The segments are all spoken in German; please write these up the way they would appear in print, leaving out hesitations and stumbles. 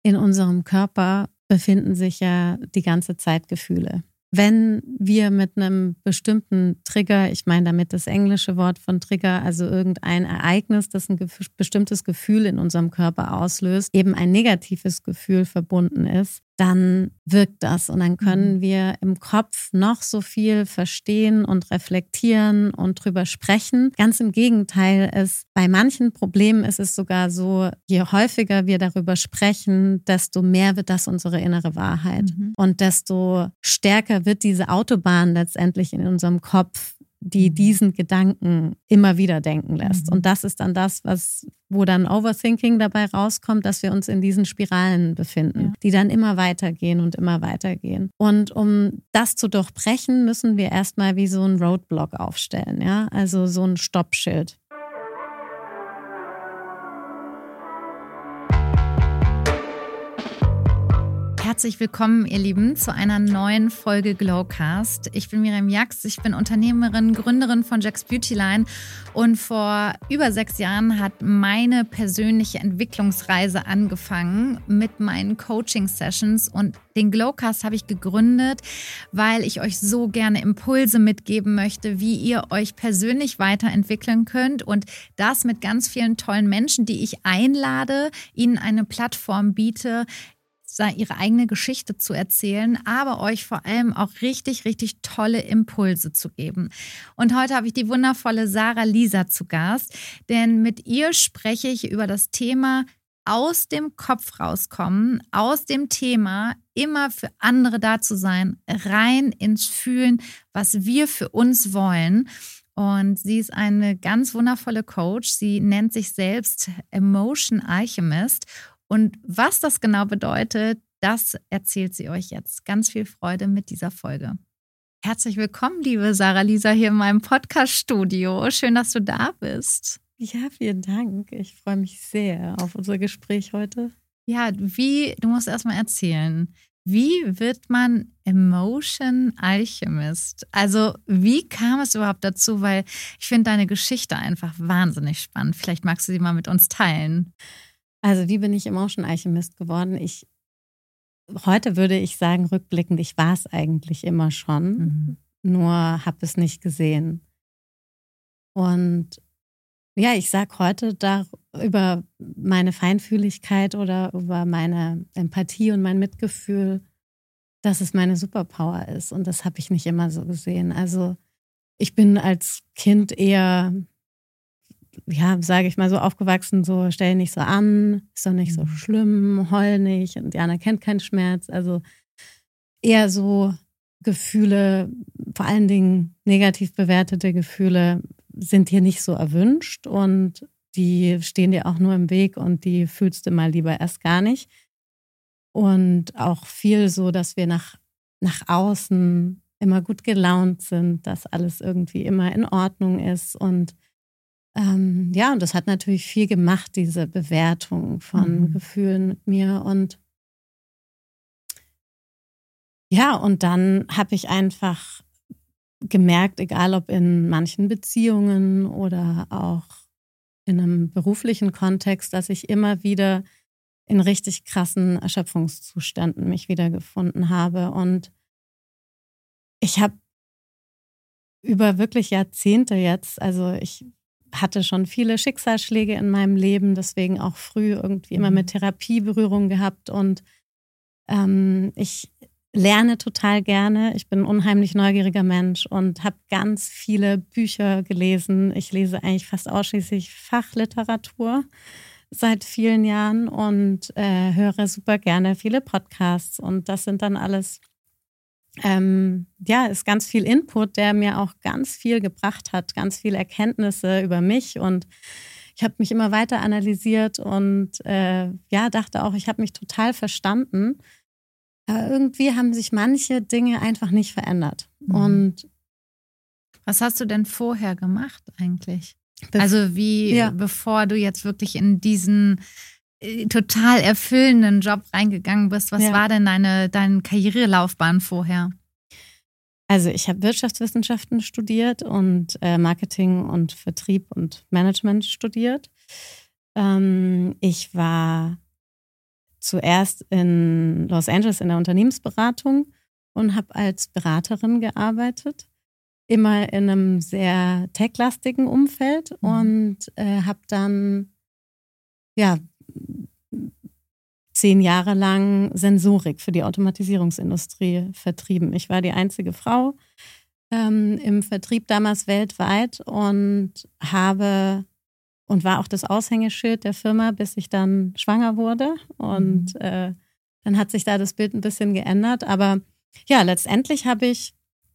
in unserem Körper befinden sich ja die ganze Zeit Gefühle. Wenn wir mit einem bestimmten Trigger, ich meine damit das englische Wort von Trigger, also irgendein Ereignis, das ein bestimmtes Gefühl in unserem Körper auslöst, eben ein negatives Gefühl verbunden ist, dann wirkt das und dann können wir im Kopf noch so viel verstehen und reflektieren und drüber sprechen. Ganz im Gegenteil, bei manchen Problemen ist es sogar so, je häufiger wir darüber sprechen, desto mehr wird das unsere innere Wahrheit und desto stärker wird diese Autobahn letztendlich in unserem Kopf, die diesen Gedanken immer wieder denken lässt. Und das ist dann das, wo dann Overthinking dabei rauskommt, dass wir uns in diesen Spiralen befinden, die dann immer weitergehen und immer weitergehen. Und um das zu durchbrechen, müssen wir erstmal wie so ein Roadblock aufstellen, ja, also so ein Stoppschild. Herzlich willkommen, ihr Lieben, zu einer neuen Folge Glowcast. Ich bin Miriam Jax, ich bin Unternehmerin, Gründerin von Jax Beauty Line und vor über 6 Jahren hat meine persönliche Entwicklungsreise angefangen mit meinen Coaching-Sessions und den Glowcast habe ich gegründet, weil ich euch so gerne Impulse mitgeben möchte, wie ihr euch persönlich weiterentwickeln könnt und das mit ganz vielen tollen Menschen, die ich einlade, ihnen eine Plattform biete, ihre eigene Geschichte zu erzählen, aber euch vor allem auch richtig, richtig tolle Impulse zu geben. Und heute habe ich die wundervolle Sarah Lisa zu Gast, denn mit ihr spreche ich über das Thema aus dem Kopf rauskommen, aus dem Thema immer für andere da zu sein, rein ins Fühlen, was wir für uns wollen. Und sie ist eine ganz wundervolle Coach. Sie nennt sich selbst Emotion Alchemist. Und was das genau bedeutet, das erzählt sie euch jetzt. Ganz viel Freude mit dieser Folge. Herzlich willkommen, liebe Sarah Lisa, hier in meinem Podcast-Studio. Schön, dass du da bist. Ja, vielen Dank. Ich freue mich sehr auf unser Gespräch heute. Ja, du musst erstmal erzählen, wie wird man Emotion Alchemist? Also wie kam es überhaupt dazu? Weil ich finde deine Geschichte einfach wahnsinnig spannend. Vielleicht magst du sie mal mit uns teilen. Also wie bin ich Emotion Alchemist geworden? Heute würde ich sagen, rückblickend, ich war es eigentlich immer schon, nur habe es nicht gesehen. Und ja, ich sage heute über meine Feinfühligkeit oder über meine Empathie und mein Mitgefühl, dass es meine Superpower ist. Und das habe ich nicht immer so gesehen. Also ich bin als Kind eher, ja, sage ich mal so, aufgewachsen, so stell nicht so an, ist doch nicht so schlimm, heul nicht und Jana kennt keinen Schmerz. Also eher so Gefühle, vor allen Dingen negativ bewertete Gefühle, sind hier nicht so erwünscht und die stehen dir auch nur im Weg und die fühlst du mal lieber erst gar nicht. Und auch viel so, dass wir nach außen immer gut gelaunt sind, dass alles irgendwie immer in Ordnung ist und und das hat natürlich viel gemacht, diese Bewertung von Gefühlen mit mir. Und ja, und dann habe ich einfach gemerkt, egal ob in manchen Beziehungen oder auch in einem beruflichen Kontext, dass ich immer wieder in richtig krassen Erschöpfungszuständen mich wiedergefunden habe. Und ich habe über wirklich Jahrzehnte jetzt, also ich hatte schon viele Schicksalsschläge in meinem Leben, deswegen auch früh irgendwie immer mit Therapie Berührung gehabt und ich lerne total gerne. Ich bin ein unheimlich neugieriger Mensch und habe ganz viele Bücher gelesen. Ich lese eigentlich fast ausschließlich Fachliteratur seit vielen Jahren und höre super gerne viele Podcasts und das sind dann alles ist ganz viel Input, der mir auch ganz viel gebracht hat, ganz viele Erkenntnisse über mich und ich habe mich immer weiter analysiert und dachte auch, ich habe mich total verstanden. Aber irgendwie haben sich manche Dinge einfach nicht verändert. Und was hast du denn vorher gemacht eigentlich? Bevor du jetzt wirklich in diesen total erfüllenden Job reingegangen bist. Was war denn deine Karrierelaufbahn vorher? Also ich habe Wirtschaftswissenschaften studiert und Marketing und Vertrieb und Management studiert. Ich war zuerst in Los Angeles in der Unternehmensberatung und habe als Beraterin gearbeitet. Immer in einem sehr tech-lastigen Umfeld und habe dann 10 Jahre lang Sensorik für die Automatisierungsindustrie vertrieben. Ich war die einzige Frau im Vertrieb damals weltweit und war auch das Aushängeschild der Firma, bis ich dann schwanger wurde. Und dann hat sich da das Bild ein bisschen geändert. Aber ja, letztendlich habe ich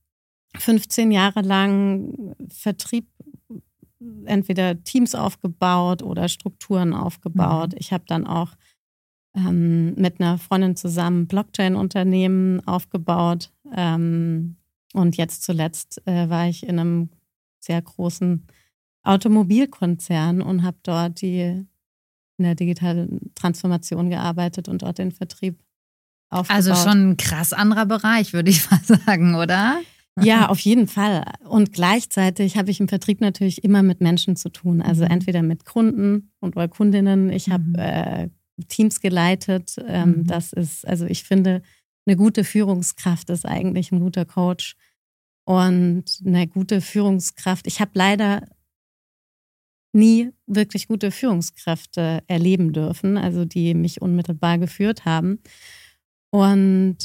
15 Jahre lang Vertrieb, entweder Teams aufgebaut oder Strukturen aufgebaut. Ich habe dann auch mit einer Freundin zusammen Blockchain-Unternehmen aufgebaut. Und jetzt zuletzt war ich in einem sehr großen Automobilkonzern und habe dort in der digitalen Transformation gearbeitet und dort den Vertrieb aufgebaut. Also schon ein krass anderer Bereich, würde ich mal sagen, oder? Ja, auf jeden Fall. Und gleichzeitig habe ich im Vertrieb natürlich immer mit Menschen zu tun. Also entweder mit Kunden oder Kundinnen. Ich habe Teams geleitet. Das ist, also ich finde, eine gute Führungskraft ist eigentlich ein guter Coach. Und eine gute Führungskraft, ich habe leider nie wirklich gute Führungskräfte erleben dürfen, also die mich unmittelbar geführt haben. Und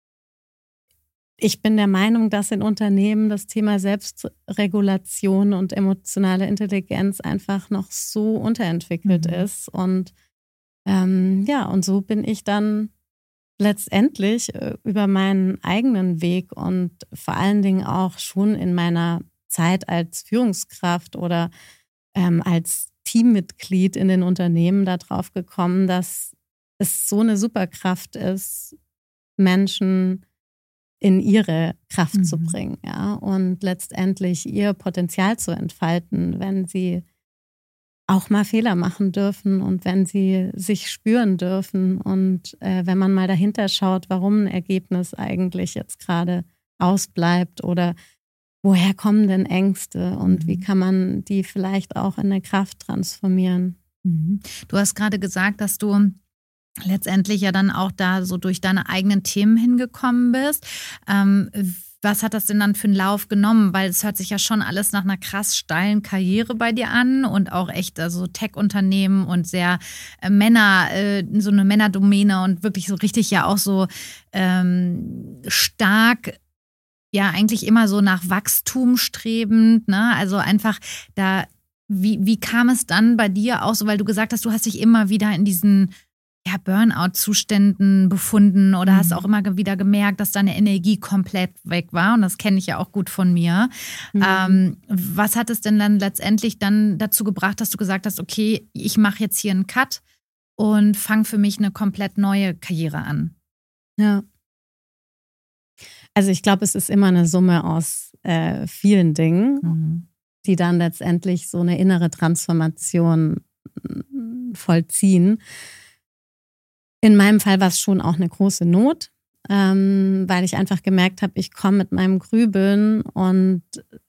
ich bin der Meinung, dass in Unternehmen das Thema Selbstregulation und emotionale Intelligenz einfach noch so unterentwickelt ist. Und und so bin ich dann letztendlich über meinen eigenen Weg und vor allen Dingen auch schon in meiner Zeit als Führungskraft oder als Teammitglied in den Unternehmen darauf gekommen, dass es so eine Superkraft ist, Menschen in ihre Kraft zu bringen, ja, und letztendlich ihr Potenzial zu entfalten, wenn sie auch mal Fehler machen dürfen und wenn sie sich spüren dürfen und wenn man mal dahinter schaut, warum ein Ergebnis eigentlich jetzt gerade ausbleibt oder woher kommen denn Ängste und wie kann man die vielleicht auch in eine Kraft transformieren. Du hast gerade gesagt, dass du letztendlich ja dann auch da so durch deine eigenen Themen hingekommen bist. Was hat das denn dann für einen Lauf genommen? Weil es hört sich ja schon alles nach einer krass steilen Karriere bei dir an und auch echt also Tech-Unternehmen und sehr so eine Männerdomäne und wirklich so richtig ja auch so stark, ja eigentlich immer so nach Wachstum strebend, ne? Also einfach da, wie kam es dann bei dir auch so, weil du gesagt hast, du hast dich immer wieder in diesen Burnout-Zuständen befunden oder hast auch immer wieder gemerkt, dass deine Energie komplett weg war und das kenne ich ja auch gut von mir. Was hat es denn dann letztendlich dann dazu gebracht, dass du gesagt hast, okay, ich mache jetzt hier einen Cut und fange für mich eine komplett neue Karriere an? Ja. Also ich glaube, es ist immer eine Summe aus vielen Dingen, die dann letztendlich so eine innere Transformation vollziehen. In meinem Fall war es schon auch eine große Not, weil ich einfach gemerkt habe, ich komme mit meinem Grübeln und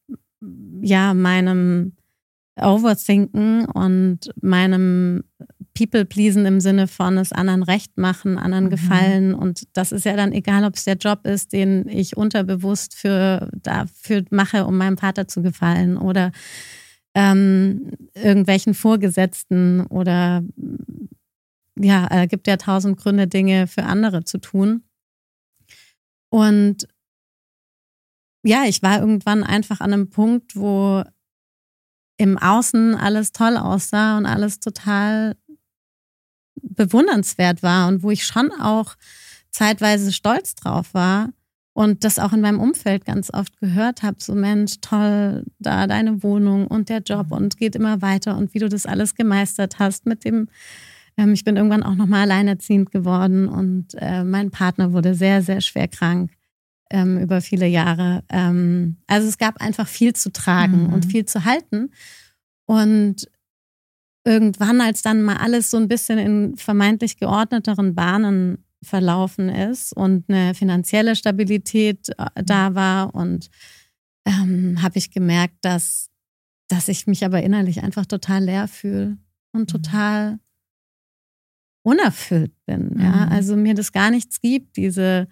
meinem Overthinken und meinem People-Pleasen im Sinne von es anderen recht machen, anderen gefallen. Und das ist ja dann egal, ob es der Job ist, den ich unterbewusst dafür mache, um meinem Vater zu gefallen oder irgendwelchen Vorgesetzten oder gibt ja 1000 Gründe, Dinge für andere zu tun. Und ja, ich war irgendwann einfach an einem Punkt, wo im Außen alles toll aussah und alles total bewundernswert war und wo ich schon auch zeitweise stolz drauf war und das auch in meinem Umfeld ganz oft gehört habe, so Mensch, toll, da deine Wohnung und der Job und geht immer weiter und wie du das alles gemeistert hast mit dem. Ich bin irgendwann auch nochmal alleinerziehend geworden und mein Partner wurde sehr, sehr schwer krank über viele Jahre. Also es gab einfach viel zu tragen und viel zu halten. Und irgendwann, als dann mal alles so ein bisschen in vermeintlich geordneteren Bahnen verlaufen ist und eine finanzielle Stabilität da war und habe ich gemerkt, dass ich mich aber innerlich einfach total leer fühle und total unerfüllt bin. Ja? Also mir das gar nichts gibt, diese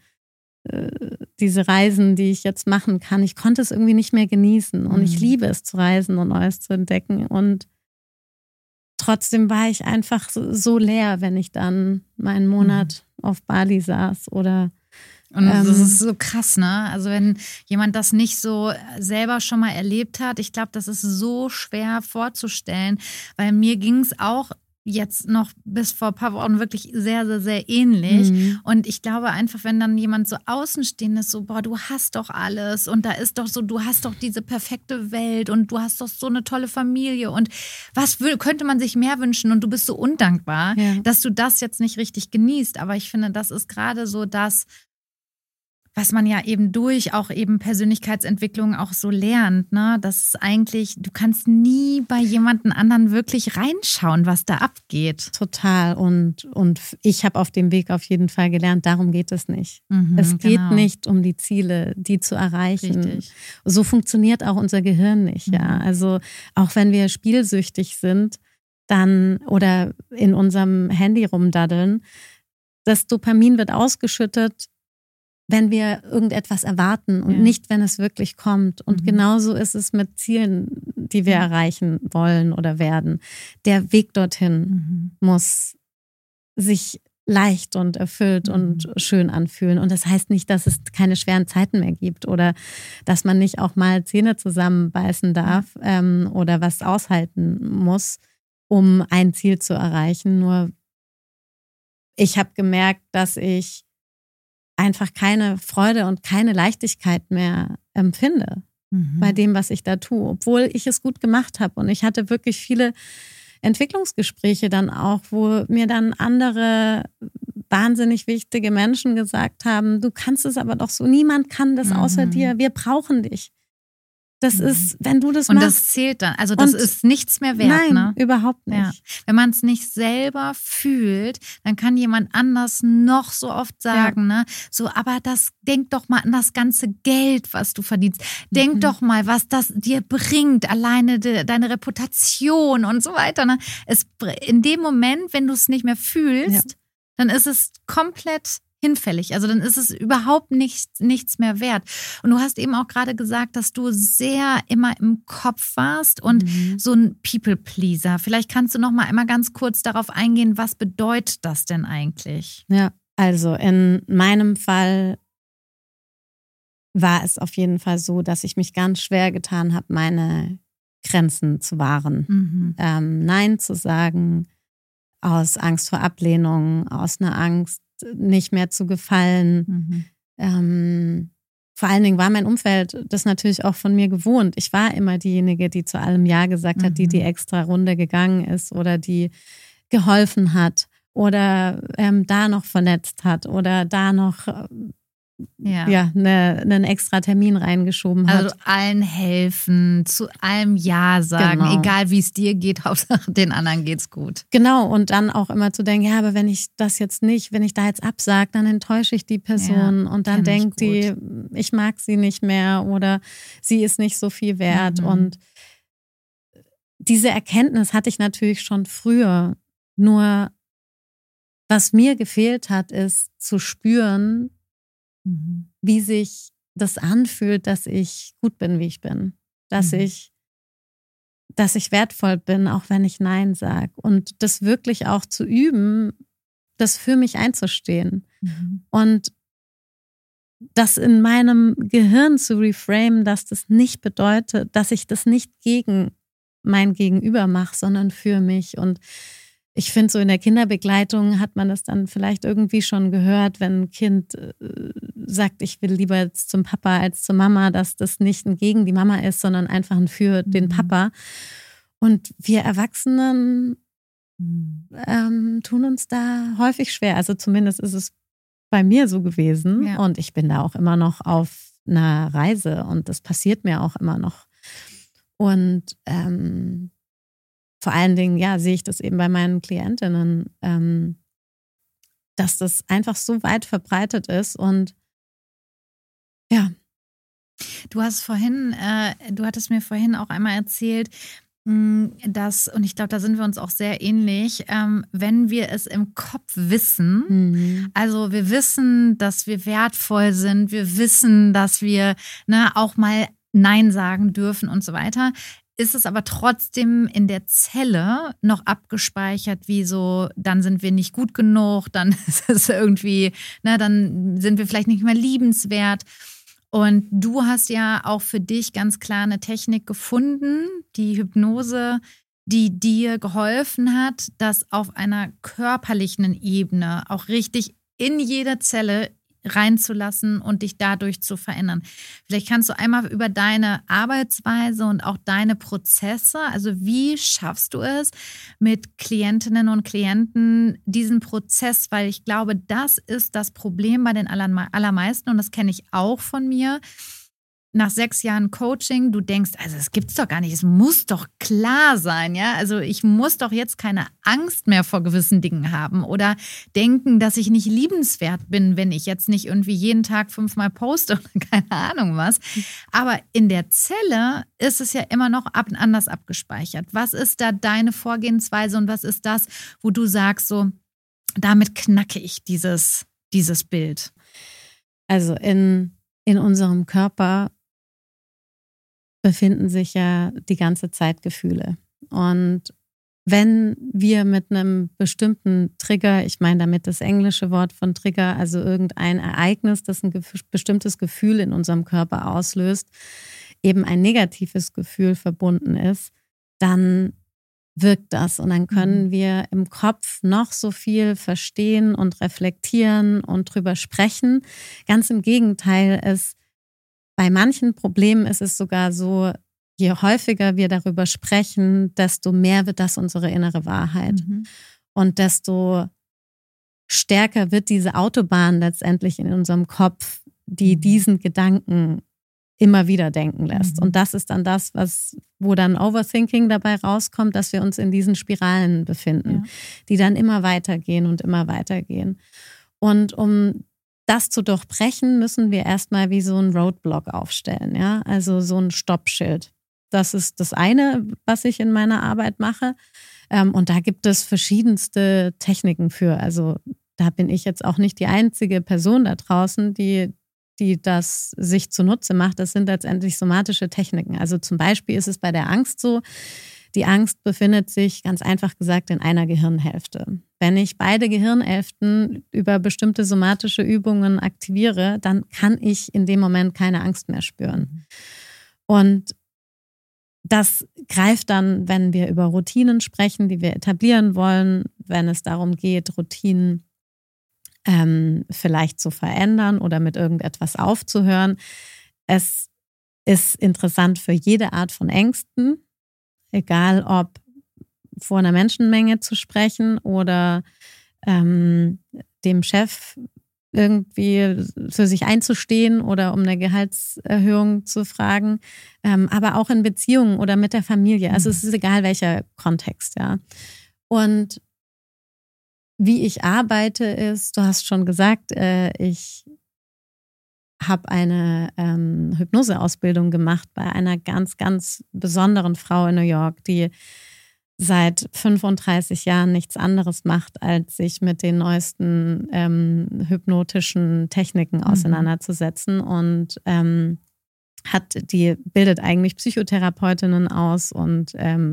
Reisen, die ich jetzt machen kann. Ich konnte es irgendwie nicht mehr genießen und ich liebe es zu reisen und Neues zu entdecken und trotzdem war ich einfach so leer, wenn ich dann mal einen Monat auf Bali saß oder und das ist so krass, ne? Also wenn jemand das nicht so selber schon mal erlebt hat, ich glaube, das ist so schwer vorzustellen, weil mir ging es auch jetzt noch bis vor ein paar Wochen wirklich sehr, sehr, sehr ähnlich. Und ich glaube einfach, wenn dann jemand so außenstehend ist, so, boah, du hast doch alles und da ist doch so, du hast doch diese perfekte Welt und du hast doch so eine tolle Familie und was könnte man sich mehr wünschen und du bist so undankbar, dass du das jetzt nicht richtig genießt. Aber ich finde, das ist gerade so das, was man ja eben durch auch eben Persönlichkeitsentwicklung auch so lernt, ne? Das ist eigentlich, du kannst nie bei jemandem anderen wirklich reinschauen, was da abgeht. Total. Und ich habe auf dem Weg auf jeden Fall gelernt, darum geht es nicht. Es geht nicht um die Ziele, die zu erreichen. Richtig. So funktioniert auch unser Gehirn nicht. Ja? Also auch wenn wir spielsüchtig sind, dann oder in unserem Handy rumdaddeln, das Dopamin wird ausgeschüttet, wenn wir irgendetwas erwarten und nicht, wenn es wirklich kommt. Und genauso ist es mit Zielen, die wir erreichen wollen oder werden. Der Weg dorthin muss sich leicht und erfüllt und schön anfühlen. Und das heißt nicht, dass es keine schweren Zeiten mehr gibt oder dass man nicht auch mal Zähne zusammenbeißen darf oder was aushalten muss, um ein Ziel zu erreichen. Nur ich habe gemerkt, dass ich einfach keine Freude und keine Leichtigkeit mehr empfinde bei dem, was ich da tue, obwohl ich es gut gemacht habe. Und ich hatte wirklich viele Entwicklungsgespräche dann auch, wo mir dann andere wahnsinnig wichtige Menschen gesagt haben, du kannst es aber doch so, niemand kann das außer dir, wir brauchen dich. Das ist, wenn du das und machst. Und das zählt dann. Also das ist nichts mehr wert. Nein, ne? Überhaupt nicht. Ja. Wenn man es nicht selber fühlt, dann kann jemand anders noch so oft sagen, ne? So, aber denk doch mal an das ganze Geld, was du verdienst. Denk doch mal, was das dir bringt, alleine deine Reputation und so weiter. Ne? In dem Moment, wenn du es nicht mehr fühlst, dann ist es komplett hinfällig. Also dann ist es überhaupt nichts mehr wert. Und du hast eben auch gerade gesagt, dass du sehr immer im Kopf warst und so ein People-Pleaser. Vielleicht kannst du noch mal einmal ganz kurz darauf eingehen, was bedeutet das denn eigentlich? Ja, also in meinem Fall war es auf jeden Fall so, dass ich mich ganz schwer getan habe, meine Grenzen zu wahren. Nein zu sagen, aus Angst vor Ablehnung, aus einer Angst, nicht mehr zu gefallen. Vor allen Dingen war mein Umfeld das natürlich auch von mir gewohnt. Ich war immer diejenige, die zu allem Ja gesagt hat, die extra Runde gegangen ist oder die geholfen hat oder da noch vernetzt hat oder da noch einen extra Termin reingeschoben hat. Also allen helfen, zu allem Ja sagen, egal wie es dir geht, Hauptsache den anderen geht's gut. Genau, und dann auch immer zu denken, ja, aber wenn ich da jetzt absage, dann enttäusche ich die Person und dann denkt die, ich mag sie nicht mehr oder sie ist nicht so viel wert. Und diese Erkenntnis hatte ich natürlich schon früher. Nur was mir gefehlt hat, ist zu spüren, wie sich das anfühlt, dass ich gut bin, wie ich bin. Dass ich wertvoll bin, auch wenn ich Nein sage. Und das wirklich auch zu üben, das für mich einzustehen. Und das in meinem Gehirn zu reframen, dass das nicht bedeutet, dass ich das nicht gegen mein Gegenüber mache, sondern für mich. Und ich finde, so in der Kinderbegleitung hat man das dann vielleicht irgendwie schon gehört, wenn ein Kind sagt, ich will lieber jetzt zum Papa als zur Mama, dass das nicht ein gegen die Mama ist, sondern einfach ein für den Papa. Und wir Erwachsenen tun uns da häufig schwer. Also zumindest ist es bei mir so gewesen. Ja. Und ich bin da auch immer noch auf einer Reise und das passiert mir auch immer noch. Und vor allen Dingen, sehe ich das eben bei meinen Klientinnen, dass das einfach so weit verbreitet ist und ja. Du hattest mir vorhin auch einmal erzählt, Und ich glaube, da sind wir uns auch sehr ähnlich, wenn wir es im Kopf wissen, also wir wissen, dass wir wertvoll sind, wir wissen, dass wir auch mal Nein sagen dürfen und so weiter, ist es aber trotzdem in der Zelle noch abgespeichert, wie so, dann sind wir nicht gut genug, dann ist es irgendwie, dann sind wir vielleicht nicht mehr liebenswert. Und du hast ja auch für dich ganz klar eine Technik gefunden, die Hypnose, die dir geholfen hat, das auf einer körperlichen Ebene auch richtig in jede Zelle reinzulassen und dich dadurch zu verändern. Vielleicht kannst du einmal über deine Arbeitsweise und auch deine Prozesse, also wie schaffst du es mit Klientinnen und Klienten diesen Prozess, weil ich glaube, das ist das Problem bei den allermeisten und das kenne ich auch von mir. Nach 6 Jahren Coaching, du denkst, also es gibt's doch gar nicht, es muss doch klar sein, ja, also ich muss doch jetzt keine Angst mehr vor gewissen Dingen haben oder denken, dass ich nicht liebenswert bin, wenn ich jetzt nicht irgendwie jeden Tag 5-mal poste oder keine Ahnung was, aber in der Zelle ist es ja immer noch anders abgespeichert. Was ist da deine Vorgehensweise und was ist das, wo du sagst, so, damit knacke ich dieses Bild? Also in unserem Körper befinden sich ja die ganze Zeit Gefühle. Und wenn wir mit einem bestimmten Trigger, ich meine damit das englische Wort von Trigger, also irgendein Ereignis, das ein bestimmtes Gefühl in unserem Körper auslöst, eben ein negatives Gefühl verbunden ist, dann wirkt das. Und dann können wir im Kopf noch so viel verstehen und reflektieren und drüber sprechen. Ganz im Gegenteil, bei manchen Problemen ist es sogar so, je häufiger wir darüber sprechen, desto mehr wird das unsere innere Wahrheit. Und desto stärker wird diese Autobahn letztendlich in unserem Kopf, die diesen Gedanken immer wieder denken lässt. Und das ist dann das, wo dann Overthinking dabei rauskommt, dass wir uns in diesen Spiralen befinden, die dann immer weitergehen und immer weitergehen. Und um das zu durchbrechen, müssen wir erstmal wie so ein Roadblock aufstellen, ja, also so ein Stoppschild. Das ist das eine, was ich in meiner Arbeit mache. Und da gibt es verschiedenste Techniken für. Also da bin ich jetzt auch nicht die einzige Person da draußen, die das sich zunutze macht. Das sind letztendlich somatische Techniken. Also zum Beispiel ist es bei der Angst so, die Angst befindet sich, ganz einfach gesagt, in einer Gehirnhälfte. Wenn ich beide Gehirnhälften über bestimmte somatische Übungen aktiviere, dann kann ich in dem Moment keine Angst mehr spüren. Und das greift dann, wenn wir über Routinen sprechen, die wir etablieren wollen, wenn es darum geht, Routinen vielleicht zu verändern oder mit irgendetwas aufzuhören. Es ist interessant für jede Art von Ängsten, egal ob vor einer Menschenmenge zu sprechen oder dem Chef irgendwie für sich einzustehen oder um eine Gehaltserhöhung zu fragen, aber auch in Beziehungen oder mit der Familie. Also es ist egal, welcher Kontext, ja. Und wie ich arbeite ist, du hast schon gesagt, ich habe eine Hypnoseausbildung gemacht bei einer ganz, ganz besonderen Frau in New York, die seit 35 Jahren nichts anderes macht, als sich mit den neuesten hypnotischen Techniken auseinanderzusetzen und die bildet eigentlich Psychotherapeutinnen aus und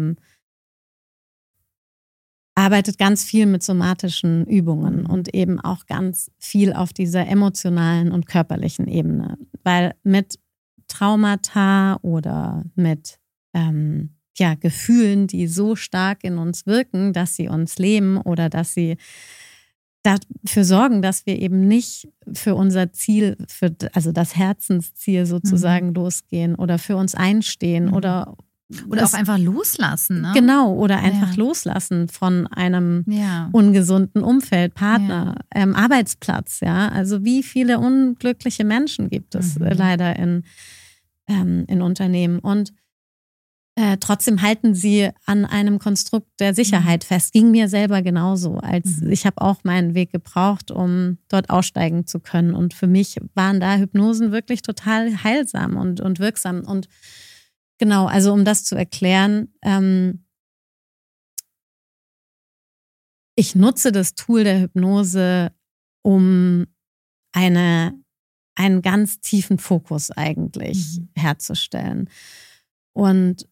arbeitet ganz viel mit somatischen Übungen und eben auch ganz viel auf dieser emotionalen und körperlichen Ebene. Weil mit Traumata oder mit Gefühlen, die so stark in uns wirken, dass sie uns lähmen oder dass sie dafür sorgen, dass wir eben nicht für unser Ziel, also das Herzensziel sozusagen losgehen oder für uns einstehen oder auch einfach loslassen. Ne? Genau, oder einfach loslassen von einem ungesunden Umfeld, Partner, Arbeitsplatz. Ja, also wie viele unglückliche Menschen gibt es leider in Unternehmen und trotzdem halten sie an einem Konstrukt der Sicherheit fest. Ging mir selber genauso. Ich habe auch meinen Weg gebraucht, um dort aussteigen zu können. Und für mich waren da Hypnosen wirklich total heilsam und wirksam. Und Genau, also um das zu erklären, ich nutze das Tool der Hypnose, um einen ganz tiefen Fokus eigentlich herzustellen. Und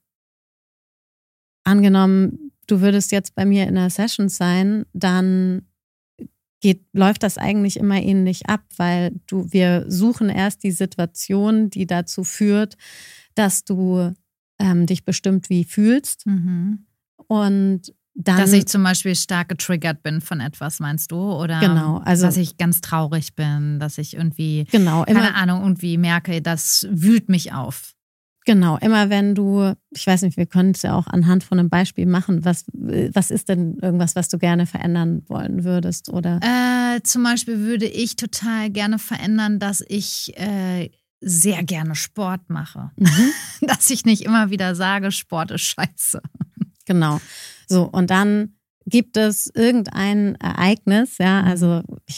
angenommen, du würdest jetzt bei mir in einer Session sein, dann läuft das eigentlich immer ähnlich ab, weil wir suchen erst die Situation, die dazu führt, dass du dich bestimmt wie fühlst. Und dann, dass ich zum Beispiel stark getriggert bin von etwas, meinst du? Oder genau, also, dass ich ganz traurig bin, dass ich irgendwie, genau, keine Ahnung, irgendwie merke, das wühlt mich auf. Genau, immer wenn ich weiß nicht, wir können es ja auch anhand von einem Beispiel machen. Was ist denn irgendwas, was du gerne verändern wollen würdest? Oder? Zum Beispiel würde ich total gerne verändern, dass ich sehr gerne Sport mache. Dass ich nicht immer wieder sage, Sport ist scheiße. Genau. So, und dann gibt es irgendein Ereignis, ja, also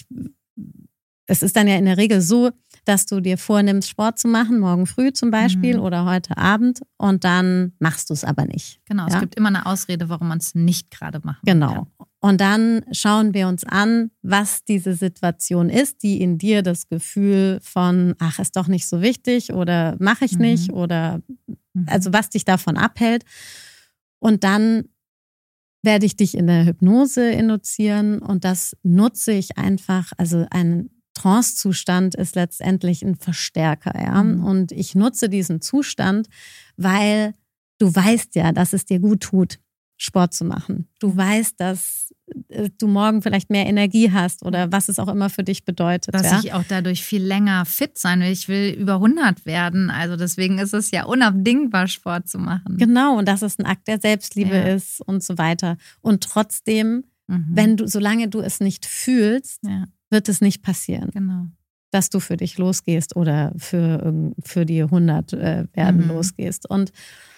es ist dann ja in der Regel so, dass du dir vornimmst, Sport zu machen, morgen früh zum Beispiel oder heute Abend, und dann machst du es aber nicht. Genau, es gibt immer eine Ausrede, warum man es nicht gerade machen Genau. kann. Und dann schauen wir uns an, was diese Situation ist, die in dir das Gefühl von, ach, ist doch nicht so wichtig oder mache ich nicht oder also was dich davon abhält. Und dann werde ich dich in der Hypnose induzieren und das nutze ich einfach, also ein Trance-Zustand ist letztendlich ein Verstärker, ja. Und ich nutze diesen Zustand, weil du weißt ja, dass es dir gut tut, Sport zu machen. Du weißt, dass du morgen vielleicht mehr Energie hast oder was es auch immer für dich bedeutet. Dass ich auch dadurch viel länger fit sein will. Ich will über 100 werden. Also deswegen ist es ja unabdingbar, Sport zu machen. Genau, und dass es ein Akt der Selbstliebe ist und so weiter. Und trotzdem, solange du es nicht fühlst, wird es nicht passieren. Genau. Dass du für dich losgehst oder für die 100 werden losgehst. Und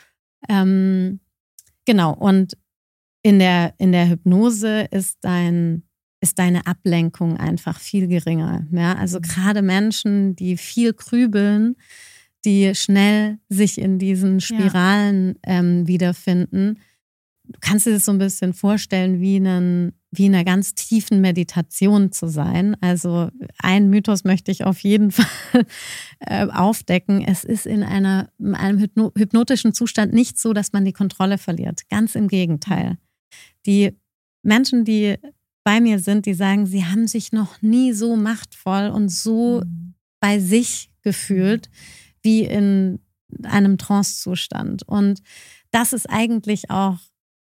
genau, und in der Hypnose ist deine Ablenkung einfach viel geringer. Ja? Also gerade Menschen, die viel grübeln, die schnell sich in diesen Spiralen wiederfinden. Du kannst dir das so ein bisschen vorstellen, wie in einer ganz tiefen Meditation zu sein. Also einen Mythos möchte ich auf jeden Fall aufdecken. Es ist in einem hypnotischen Zustand nicht so, dass man die Kontrolle verliert. Ganz im Gegenteil. Die Menschen, die bei mir sind, die sagen, sie haben sich noch nie so machtvoll und so bei sich gefühlt wie in einem Trance-Zustand. Und das ist eigentlich auch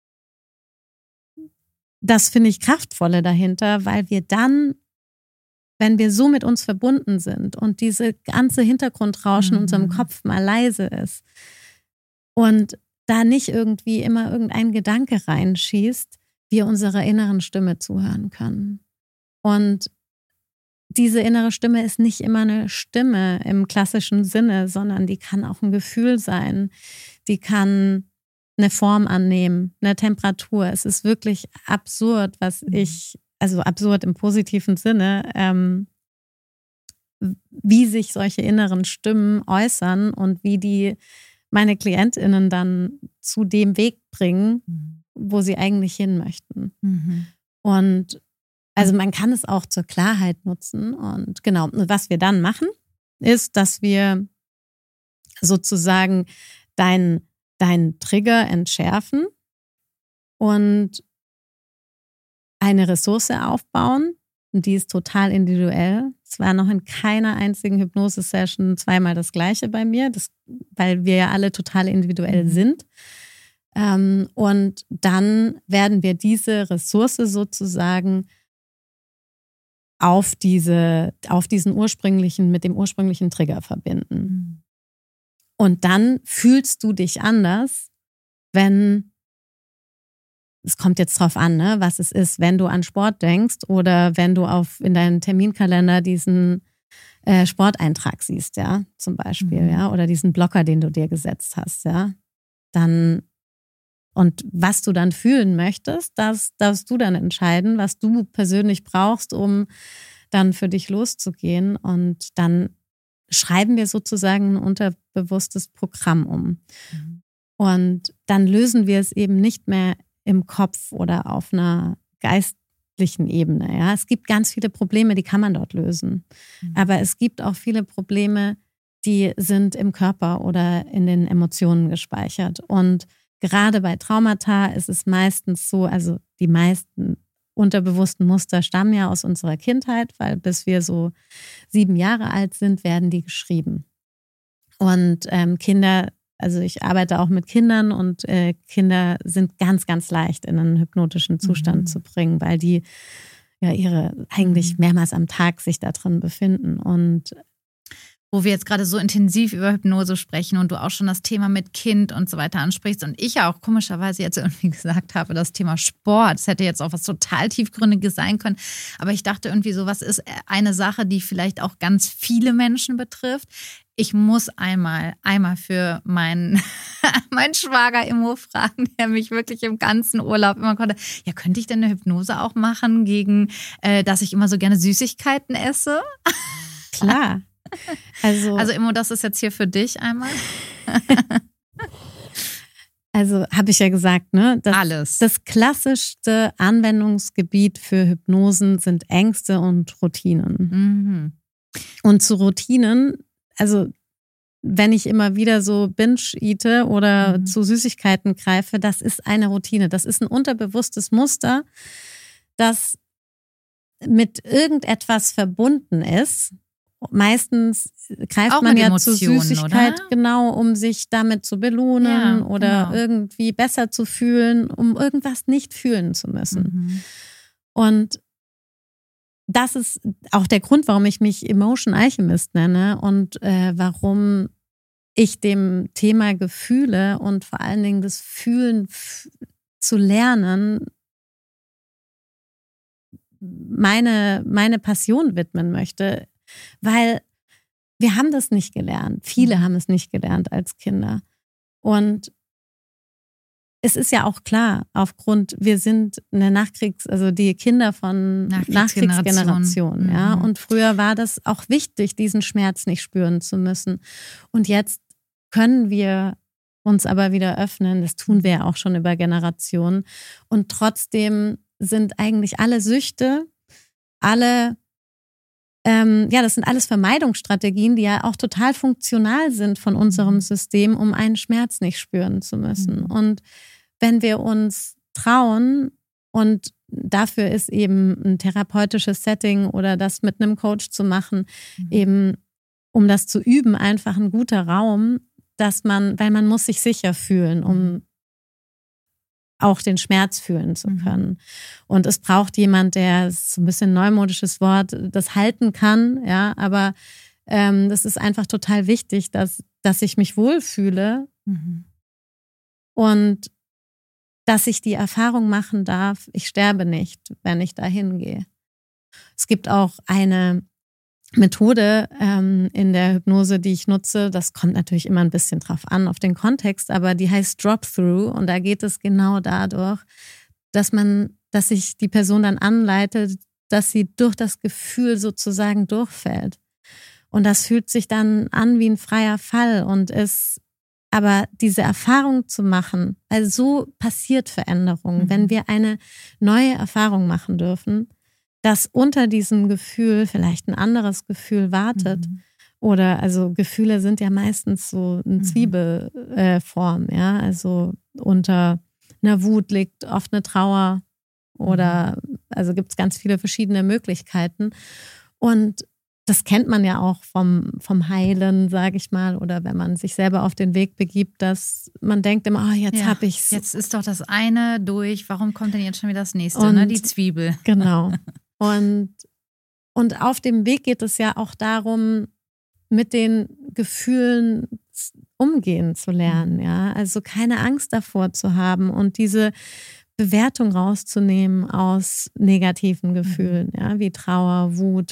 das, finde ich, Kraftvolle dahinter, weil wir dann, wenn wir so mit uns verbunden sind und diese ganze Hintergrundrauschen in unserem Kopf mal leise ist und da nicht irgendwie immer irgendein Gedanke reinschießt, wir unserer inneren Stimme zuhören können. Und diese innere Stimme ist nicht immer eine Stimme im klassischen Sinne, sondern die kann auch ein Gefühl sein, die kann eine Form annehmen, eine Temperatur. Es ist wirklich absurd, also absurd im positiven Sinne, wie sich solche inneren Stimmen äußern und wie die meine KlientInnen dann zu dem Weg bringen, wo sie eigentlich hin möchten. Und also man kann es auch zur Klarheit nutzen. Und genau, was wir dann machen, ist, dass wir sozusagen deinen Trigger entschärfen und eine Ressource aufbauen. Und die ist total individuell. Es war noch in keiner einzigen Hypnose-Session zweimal das Gleiche bei mir, weil wir ja alle total individuell sind. Und dann werden wir diese Ressource sozusagen auf diesen mit dem ursprünglichen Trigger verbinden. Und dann fühlst du dich anders, es kommt jetzt drauf an, ne, was es ist, wenn du an Sport denkst oder wenn du in deinen Terminkalender diesen Sporteintrag siehst, ja, zum Beispiel, ja, oder diesen Blocker, den du dir gesetzt hast, ja, dann, und was du dann fühlen möchtest, das darfst du dann entscheiden, was du persönlich brauchst, um dann für dich loszugehen, und dann schreiben wir sozusagen ein unterbewusstes Programm um. Und dann lösen wir es eben nicht mehr im Kopf oder auf einer geistlichen Ebene. Ja? Es gibt ganz viele Probleme, die kann man dort lösen. Aber es gibt auch viele Probleme, die sind im Körper oder in den Emotionen gespeichert. Und gerade bei Traumata ist es meistens so, also die meisten unterbewussten Muster stammen ja aus unserer Kindheit, weil bis wir so 7 Jahre alt sind, werden die geschrieben. Und Kinder, also ich arbeite auch mit Kindern und Kinder sind ganz, ganz leicht in einen hypnotischen Zustand zu bringen, weil die ja eigentlich mehrmals am Tag sich da drin befinden. Und wo wir jetzt gerade so intensiv über Hypnose sprechen und du auch schon das Thema mit Kind und so weiter ansprichst und ich ja auch komischerweise jetzt irgendwie gesagt habe, das Thema Sport, das hätte jetzt auch was total Tiefgründiges sein können, aber ich dachte irgendwie so, was ist eine Sache, die vielleicht auch ganz viele Menschen betrifft? Ich muss einmal für meinen Schwager Immo fragen, der mich wirklich im ganzen Urlaub immer konnte, ja, könnte ich denn eine Hypnose auch machen gegen, dass ich immer so gerne Süßigkeiten esse? Klar. Also Immo, das ist jetzt hier für dich einmal. Also habe ich ja gesagt, ne? Alles. Das klassischste Anwendungsgebiet für Hypnosen sind Ängste und Routinen. Und zu Routinen, also wenn ich immer wieder so binge-eate oder zu Süßigkeiten greife, das ist eine Routine. Das ist ein unterbewusstes Muster, das mit irgendetwas verbunden ist. Meistens greift auch man ja Emotionen, zur Süßigkeit, oder? Genau, um sich damit zu belohnen oder irgendwie besser zu fühlen, um irgendwas nicht fühlen zu müssen. Und das ist auch der Grund, warum ich mich Emotion Alchemist nenne und warum ich dem Thema Gefühle und vor allen Dingen das Fühlen zu lernen meine Passion widmen möchte. Weil wir haben das nicht gelernt. Viele haben es nicht gelernt als Kinder. Und es ist ja auch klar, wir sind also die Kinder von Nachkriegsgenerationen. Ja. Und früher war das auch wichtig, diesen Schmerz nicht spüren zu müssen. Und jetzt können wir uns aber wieder öffnen. Das tun wir ja auch schon über Generationen. Und trotzdem sind eigentlich alle Süchte, das sind alles Vermeidungsstrategien, die ja auch total funktional sind von unserem System, um einen Schmerz nicht spüren zu müssen. Und wenn wir uns trauen, und dafür ist eben ein therapeutisches Setting oder das mit einem Coach zu machen, eben um das zu üben, einfach ein guter Raum, weil man muss sich sicher fühlen, um auch den Schmerz fühlen zu können. Und es braucht jemand, der, das ist so ein bisschen ein neumodisches Wort, das halten kann, ja, aber das ist einfach total wichtig, dass ich mich wohlfühle und dass ich die Erfahrung machen darf, ich sterbe nicht, wenn ich da hingehe. Es gibt auch eine Methode in der Hypnose, die ich nutze, das kommt natürlich immer ein bisschen drauf an, auf den Kontext, aber die heißt Drop-Through und da geht es genau dadurch, dass sich die Person dann anleitet, dass sie durch das Gefühl sozusagen durchfällt. Und das fühlt sich dann an wie ein freier Fall aber diese Erfahrung zu machen, also so passiert Veränderung, wenn wir eine neue Erfahrung machen dürfen, dass unter diesem Gefühl vielleicht ein anderes Gefühl wartet. Oder also Gefühle sind ja meistens so eine Zwiebelform, ja. Also unter einer Wut liegt oft eine Trauer oder also gibt es ganz viele verschiedene Möglichkeiten. Und das kennt man ja auch vom Heilen, sage ich mal, oder wenn man sich selber auf den Weg begibt, dass man denkt immer, jetzt habe ich's. Jetzt ist doch das eine durch, warum kommt denn jetzt schon wieder das nächste, ne? Die Zwiebel. Genau. Und auf dem Weg geht es ja auch darum, mit den Gefühlen umgehen zu lernen, ja. Also keine Angst davor zu haben und diese Bewertung rauszunehmen aus negativen Gefühlen, ja, wie Trauer, Wut.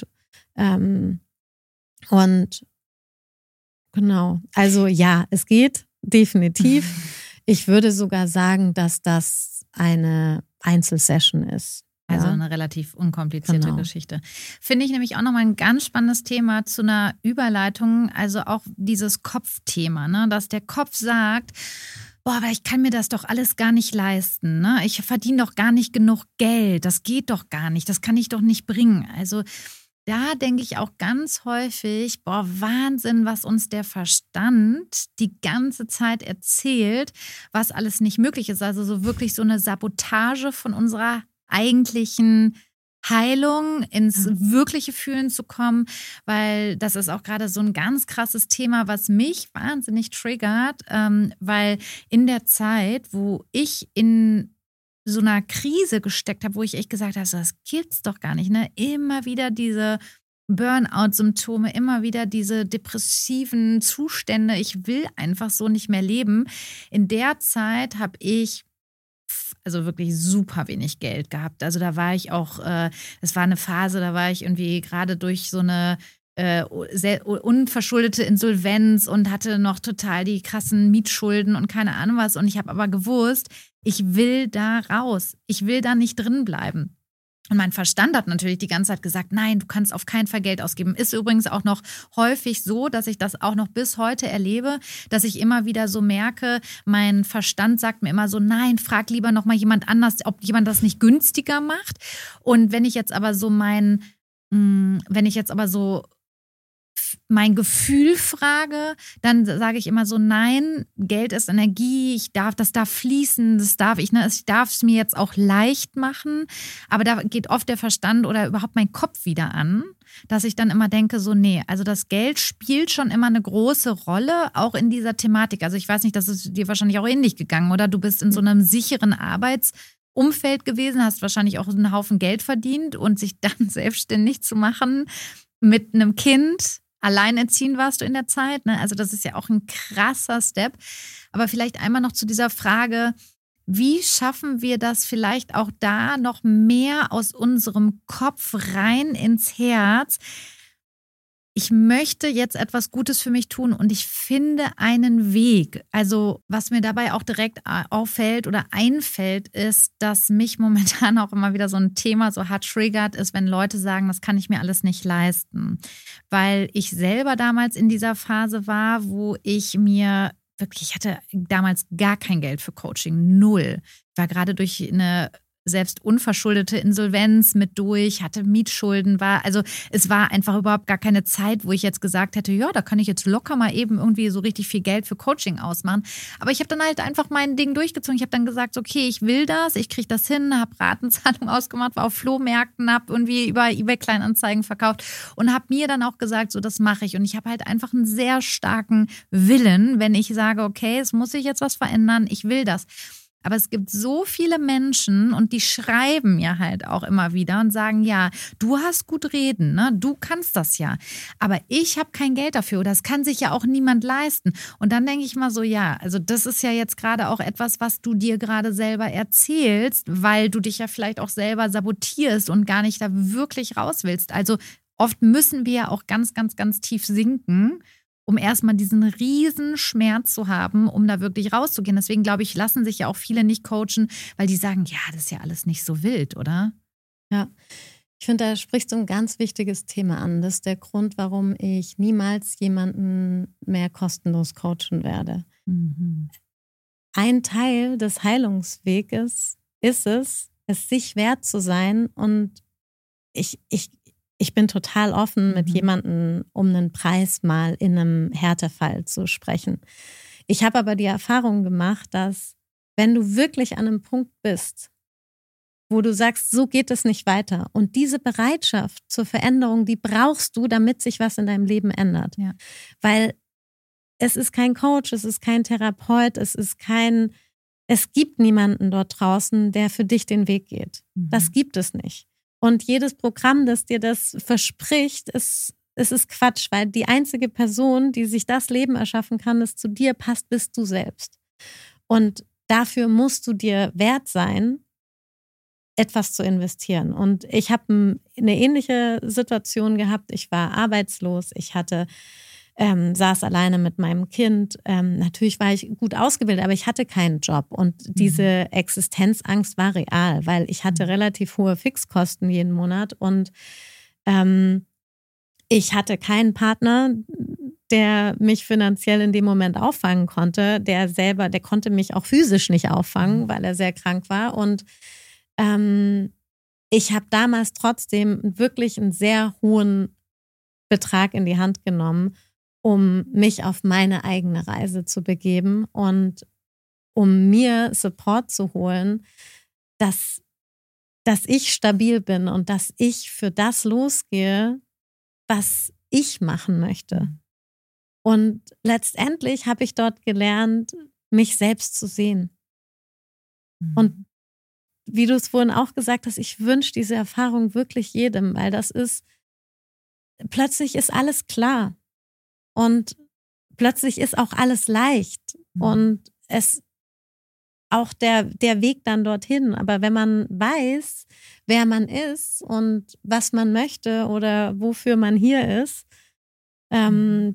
Und genau, also ja, es geht definitiv. Ich würde sogar sagen, dass das eine Einzelsession ist. Also Ja. eine relativ unkomplizierte Genau. Geschichte. Finde ich nämlich auch nochmal ein ganz spannendes Thema zu einer Überleitung, also auch dieses Kopfthema, ne? Dass der Kopf sagt, boah, aber ich kann mir das doch alles gar nicht leisten, ne? Ich verdiene doch gar nicht genug Geld, das geht doch gar nicht, das kann ich doch nicht bringen. Also da denke ich auch ganz häufig, boah, Wahnsinn, was uns der Verstand die ganze Zeit erzählt, was alles nicht möglich ist. Also so wirklich so eine Sabotage von unserer eigentlichen Heilung, ins wirkliche Fühlen zu kommen, weil das ist auch gerade so ein ganz krasses Thema, was mich wahnsinnig triggert, weil in der Zeit, wo ich in so einer Krise gesteckt habe, wo ich echt gesagt habe, so, das gibt's doch gar nicht, ne? Immer wieder diese Burnout-Symptome, immer wieder diese depressiven Zustände. Ich will einfach so nicht mehr leben. In der Zeit habe ich also wirklich super wenig Geld gehabt. Also da war ich auch, das war eine Phase, da war ich irgendwie gerade durch so eine sehr unverschuldete Insolvenz und hatte noch total die krassen Mietschulden und keine Ahnung was. Und ich habe aber gewusst, ich will da raus. Ich will da nicht drin bleiben. Und mein Verstand hat natürlich die ganze Zeit gesagt, nein, du kannst auf keinen Fall Geld ausgeben. Ist übrigens auch noch häufig so, dass ich das auch noch bis heute erlebe, dass ich immer wieder so merke, mein Verstand sagt mir immer so, nein, frag lieber noch mal jemand anders, ob jemand das nicht günstiger macht. Und wenn ich jetzt aber so mein Gefühl frage, dann sage ich immer so, nein, Geld ist Energie, das darf fließen, ich darf es mir jetzt auch leicht machen, aber da geht oft der Verstand oder überhaupt mein Kopf wieder an, dass ich dann immer denke, so nee, also das Geld spielt schon immer eine große Rolle, auch in dieser Thematik. Also ich weiß nicht, das ist dir wahrscheinlich auch ähnlich gegangen, oder? Du bist in so einem sicheren Umfeld gewesen, hast wahrscheinlich auch einen Haufen Geld verdient und sich dann selbstständig zu machen mit einem Kind. Alleinerziehend warst du in der Zeit, ne? Also das ist ja auch ein krasser Step. Aber vielleicht einmal noch zu dieser Frage, wie schaffen wir das vielleicht auch da noch mehr aus unserem Kopf rein ins Herz? Ich möchte jetzt etwas Gutes für mich tun und ich finde einen Weg. Also was mir dabei auch direkt auffällt oder einfällt, ist, dass mich momentan auch immer wieder so ein Thema so hart triggert ist, wenn Leute sagen, das kann ich mir alles nicht leisten. Weil ich selber damals in dieser Phase war, wo ich hatte damals gar kein Geld für Coaching, null. Ich war gerade durch eine selbst unverschuldete Insolvenz mit durch, hatte Mietschulden, es war einfach überhaupt gar keine Zeit, wo ich jetzt gesagt hätte, ja, da kann ich jetzt locker mal eben irgendwie so richtig viel Geld für Coaching ausmachen. Aber ich habe dann halt einfach mein Ding durchgezogen. Ich habe dann gesagt, okay, ich will das, ich kriege das hin, habe Ratenzahlung ausgemacht, war auf Flohmärkten, habe irgendwie über eBay Kleinanzeigen verkauft und habe mir dann auch gesagt, so das mache ich. Und ich habe halt einfach einen sehr starken Willen, wenn ich sage, okay, es muss sich jetzt was verändern, ich will das. Aber es gibt so viele Menschen und die schreiben mir halt auch immer wieder und sagen, ja, du hast gut reden, ne? Du kannst das ja. Aber ich habe kein Geld dafür oder das kann sich ja auch niemand leisten. Und dann denke ich mal so, ja, also das ist ja jetzt gerade auch etwas, was du dir gerade selber erzählst, weil du dich ja vielleicht auch selber sabotierst und gar nicht da wirklich raus willst. Also oft müssen wir ja auch ganz, ganz, ganz tief sinken, um erstmal diesen riesen Schmerz zu haben, um da wirklich rauszugehen. Deswegen glaube ich, lassen sich ja auch viele nicht coachen, weil die sagen, ja, das ist ja alles nicht so wild, oder? Ja, ich finde, da sprichst du ein ganz wichtiges Thema an. Das ist der Grund, warum ich niemals jemanden mehr kostenlos coachen werde. Mhm. Ein Teil des Heilungsweges ist es sich wert zu sein, und ich bin total offen, mit jemandem um einen Preis mal in einem Härtefall zu sprechen. Ich habe aber die Erfahrung gemacht, dass wenn du wirklich an einem Punkt bist, wo du sagst, so geht es nicht weiter, und diese Bereitschaft zur Veränderung, die brauchst du, damit sich was in deinem Leben ändert. Ja. Weil es ist kein Coach, es ist kein Therapeut, es gibt niemanden dort draußen, der für dich den Weg geht. Das gibt es nicht. Und jedes Programm, das dir das verspricht, es ist Quatsch, weil die einzige Person, die sich das Leben erschaffen kann, das zu dir passt, bist du selbst. Und dafür musst du dir wert sein, etwas zu investieren. Und ich habe eine ähnliche Situation gehabt. Ich war arbeitslos, ich hatte saß alleine mit meinem Kind. Natürlich war ich gut ausgebildet, aber ich hatte keinen Job. Und diese Existenzangst war real, weil ich hatte relativ hohe Fixkosten jeden Monat. Und ich hatte keinen Partner, der mich finanziell in dem Moment auffangen konnte. Der konnte mich auch physisch nicht auffangen, weil er sehr krank war. Und ich habe damals trotzdem wirklich einen sehr hohen Betrag in die Hand genommen, um mich auf meine eigene Reise zu begeben und um mir Support zu holen, dass ich stabil bin und dass ich für das losgehe, was ich machen möchte. Und letztendlich habe ich dort gelernt, mich selbst zu sehen. Und wie du es vorhin auch gesagt hast, ich wünsche diese Erfahrung wirklich jedem, weil plötzlich ist alles klar. Und plötzlich ist auch alles leicht und auch der Weg dann dorthin. Aber wenn man weiß, wer man ist und was man möchte oder wofür man hier ist, dann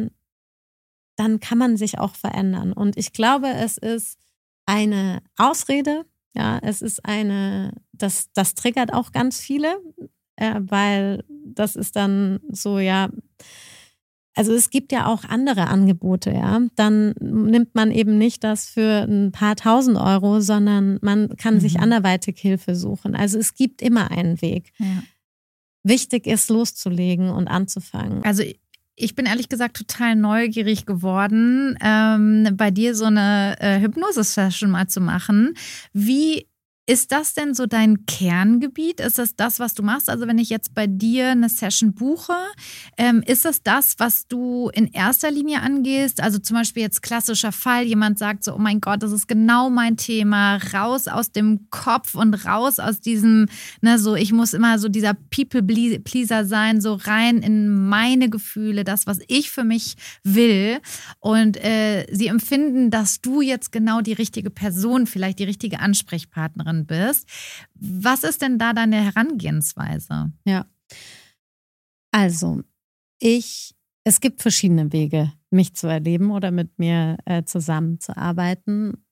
kann man sich auch verändern. Und ich glaube, es ist eine Ausrede. Ja, es ist das triggert auch ganz viele, weil das ist dann so, ja. Also es gibt ja auch andere Angebote, ja. Dann nimmt man eben nicht das für ein paar tausend Euro, sondern man kann sich anderweitig Hilfe suchen. Also es gibt immer einen Weg. Ja. Wichtig ist, loszulegen und anzufangen. Also ich bin ehrlich gesagt total neugierig geworden, bei dir so eine Hypnose-Session mal zu machen. Wie ist das denn so dein Kerngebiet? Ist das, was du machst? Also wenn ich jetzt bei dir eine Session buche, ist das, was du in erster Linie angehst? Also zum Beispiel jetzt klassischer Fall, jemand sagt so, oh mein Gott, das ist genau mein Thema, raus aus dem Kopf und raus aus diesem, so ich muss immer so dieser People-Pleaser sein, so rein in meine Gefühle, das, was ich für mich will. Und sie empfinden, dass du jetzt genau die richtige Person, vielleicht die richtige Ansprechpartnerin bist. Was ist denn da deine Herangehensweise? Ja, also es gibt verschiedene Wege, mich zu erleben oder mit mir zusammenzuarbeiten.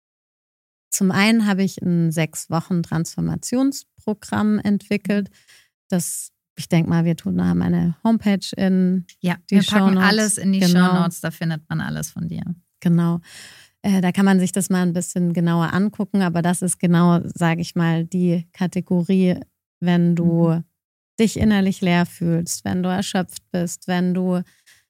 Zum einen habe ich ein 6 Wochen Transformationsprogramm entwickelt. Ich denke mal, wir haben eine Homepage in die Shownotes. Wir packen alles in die Shownotes, da findet man alles von dir. Genau. Da kann man sich das mal ein bisschen genauer angucken, aber das ist genau, sage ich mal, die Kategorie, wenn du dich innerlich leer fühlst, wenn du erschöpft bist, wenn du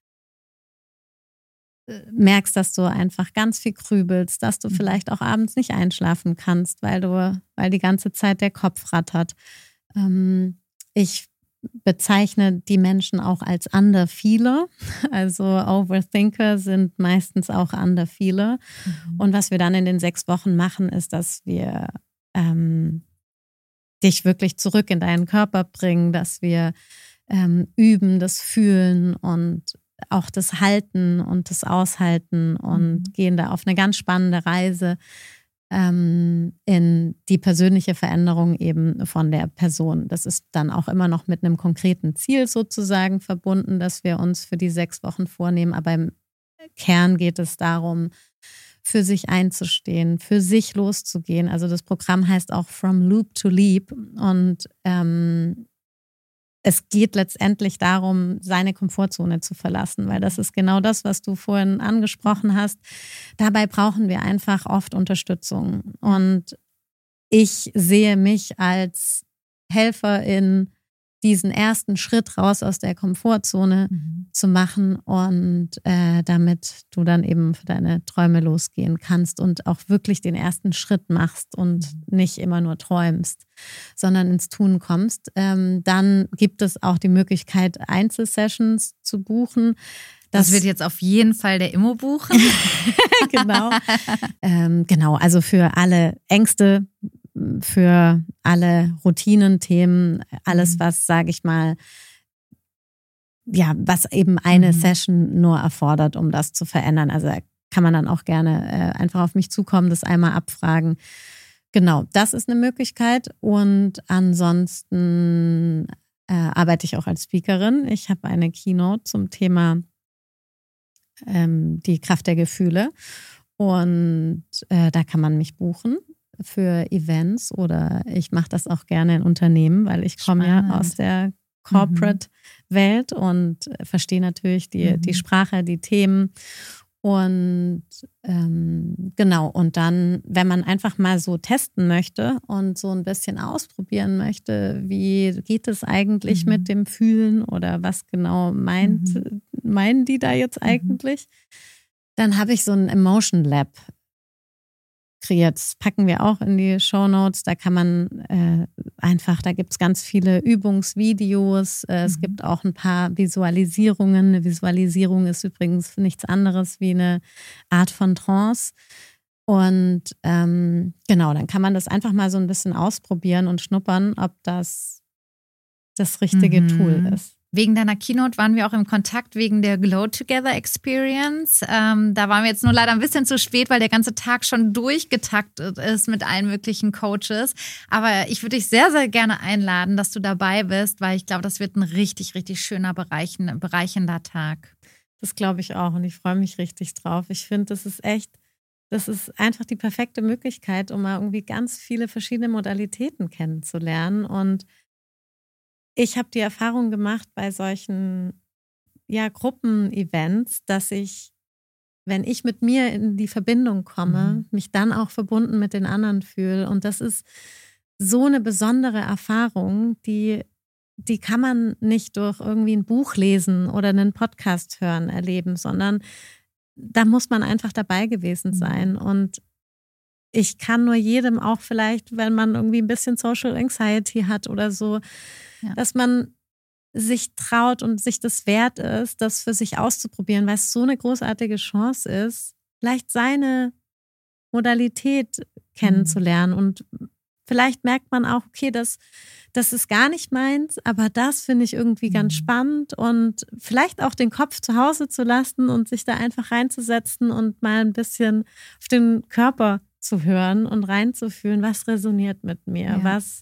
merkst, dass du einfach ganz viel grübelst, dass du vielleicht auch abends nicht einschlafen kannst, weil die ganze Zeit der Kopf rattert. Ich bezeichne die Menschen auch als Underfeeler. Also Overthinker sind meistens auch Underfeeler. Und was wir dann in den 6 Wochen machen, ist, dass wir dich wirklich zurück in deinen Körper bringen, dass wir üben, das Fühlen und auch das Halten und das Aushalten und gehen da auf eine ganz spannende Reise in die persönliche Veränderung eben von der Person. Das ist dann auch immer noch mit einem konkreten Ziel sozusagen verbunden, dass wir uns für die 6 Wochen vornehmen. Aber im Kern geht es darum, für sich einzustehen, für sich loszugehen. Also das Programm heißt auch From Loop to Leap und es geht letztendlich darum, seine Komfortzone zu verlassen, weil das ist genau das, was du vorhin angesprochen hast. Dabei brauchen wir einfach oft Unterstützung. Und ich sehe mich als Helfer in diesen ersten Schritt raus aus der Komfortzone zu machen und damit du dann eben für deine Träume losgehen kannst und auch wirklich den ersten Schritt machst und nicht immer nur träumst, sondern ins Tun kommst. Dann gibt es auch die Möglichkeit, Einzelsessions zu buchen. Das wird jetzt auf jeden Fall der Immo buchen. Genau. Genau, also für alle Ängste, für alle Routinenthemen, alles, was, sage ich mal, ja, was eben eine Session nur erfordert, um das zu verändern. Also da kann man dann auch gerne einfach auf mich zukommen, das einmal abfragen. Genau, das ist eine Möglichkeit. Und ansonsten arbeite ich auch als Speakerin. Ich habe eine Keynote zum Thema die Kraft der Gefühle. Und da kann man mich buchen für Events oder ich mache das auch gerne in Unternehmen, weil ich komme ja aus der Corporate-Welt und verstehe natürlich die Sprache, die Themen. Und genau, und dann, wenn man einfach mal so testen möchte und so ein bisschen ausprobieren möchte, wie geht es eigentlich mit dem Fühlen oder was genau meinen die da jetzt eigentlich, dann habe ich so ein Emotion Lab kreiert. Das packen wir auch in die Shownotes. Da kann man da gibt es ganz viele Übungsvideos. Es gibt auch ein paar Visualisierungen. Eine Visualisierung ist übrigens nichts anderes wie eine Art von Trance. Und genau, dann kann man das einfach mal so ein bisschen ausprobieren und schnuppern, ob das richtige Tool ist. Wegen deiner Keynote waren wir auch im Kontakt wegen der Glow Together Experience. Da waren wir jetzt nur leider ein bisschen zu spät, weil der ganze Tag schon durchgetaktet ist mit allen möglichen Coaches. Aber ich würde dich sehr, sehr gerne einladen, dass du dabei bist, weil ich glaube, das wird ein richtig, richtig schöner, bereichernder Tag. Das glaube ich auch und ich freue mich richtig drauf. Ich finde, das ist einfach die perfekte Möglichkeit, um mal irgendwie ganz viele verschiedene Modalitäten kennenzulernen. Und ich habe die Erfahrung gemacht bei solchen Gruppenevents, dass ich, wenn ich mit mir in die Verbindung komme, mich dann auch verbunden mit den anderen fühle. Und das ist so eine besondere Erfahrung, die kann man nicht durch irgendwie ein Buch lesen oder einen Podcast hören erleben, sondern da muss man einfach dabei gewesen sein. Und ich kann nur jedem auch vielleicht, wenn man irgendwie ein bisschen Social Anxiety hat oder so, dass man sich traut und sich das wert ist, das für sich auszuprobieren, weil es so eine großartige Chance ist, vielleicht seine Modalität kennenzulernen. Und vielleicht merkt man auch, okay, das ist gar nicht meins, aber das finde ich irgendwie ganz spannend und vielleicht auch den Kopf zu Hause zu lassen und sich da einfach reinzusetzen und mal ein bisschen auf den Körper zu hören und reinzufühlen, was resoniert mit mir,